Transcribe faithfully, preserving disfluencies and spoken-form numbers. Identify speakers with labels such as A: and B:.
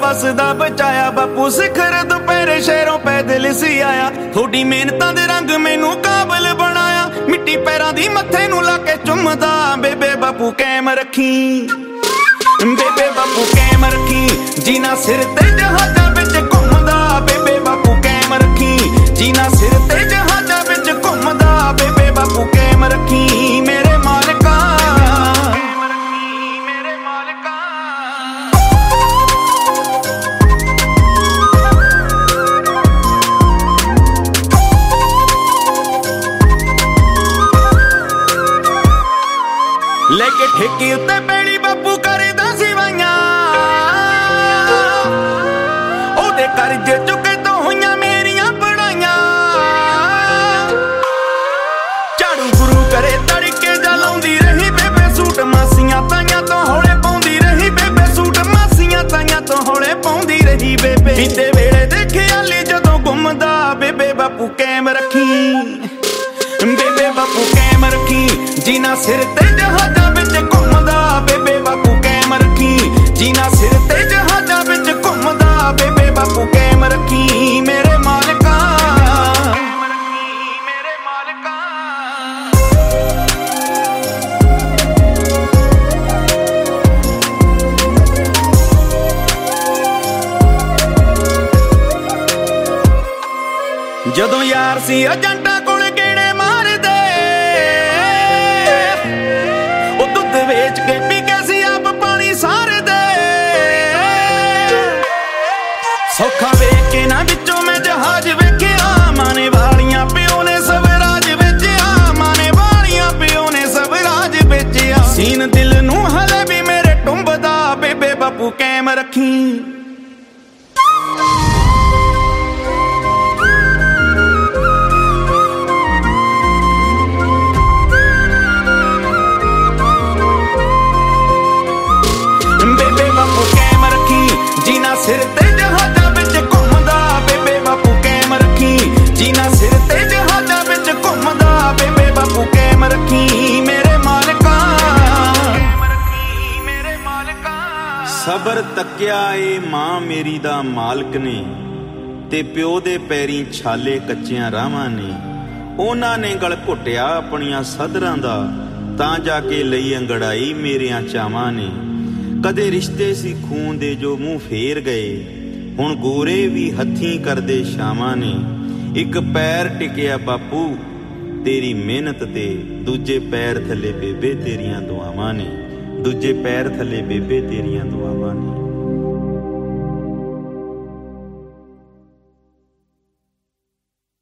A: बसदा बचाया बापू सिखर दुपहरे शहरों पैदल सी आया थोड़ी मेहनतां दे रंग मैनू काबल बनाया मिट्टी पैरां दी मत्थे नू ला के चुमदा बेबे बापू कैम रखी बेबे बापू कैम रखी जीना सिर ते जहाजां विच घुमदा बेबे बापू कैम रखी जीना सिर ते जहाजां विच घुमदा बेबे बापू कैम रखी मेरे मालिका लेके ठेके उत्ते पैड़ी बापू करदा सिवाइयां ओदे करजे चुके तो होइयां मेरियां पढ़ाइयां झाड़ू गुरु करे तड़के जा लाउंदी रही बेबे सूट मासियां ताइयां तो हौले पाउंदी रही बेबे सूट मासियां ताइयां तो हौले पाउंदी रही बेबे बीते वेले देखे आले जदों घुमदा बेबे बापू कैम रखी बेबे बापू कैम रखी जीना सिर ते जहाजां विच घुमदा बेबे बापू कैम रखी जीना सिर ते जहाजां विच घुमदा बेबे बापू कैम रखी मेरे मालिका मेरे मालिका जदों यार सी एजेंटां कोल गेड़े मारदे ओ दुध वेच के पी के सी आप पानी सारदे सौखा वेख के ना विचों मैं जहाज वेखिया माने वालियां प्यो ने सब राज बेचिया माने वालियां प्यो ने सब राज बेचिया सीन दिल नू हले भी मेरे टुंबदा बेबे बापू कैम रखी जीना सिर ते जहाजां विच घुमदा बेबे बापू कैम रखी जीना सिर ते जहाजां विच घुमदा बेबे बापू कैम रखी मेरे मालिका मेरे मालिका
B: सबर तक्या ए मां मेरी दा मालक ने ते प्यो दे पैरीं छाले कच्चियां राहां ने उन्हां ने गल घुटिया अपणियां सदरां दा तां जाके लई अंगड़ाई मेरियां चावां ने कदे रिश्ते सी खून दे जो मूँह फेर गए हुण गोरे भी हथीं करदे शावां ने एक पैर टिकिया बापू तेरी मेहनत ते दूजे पैर थले बेबे तेरियां दुआवां ने दूजे पैर थले बेबे तेरियां दुआवां ने।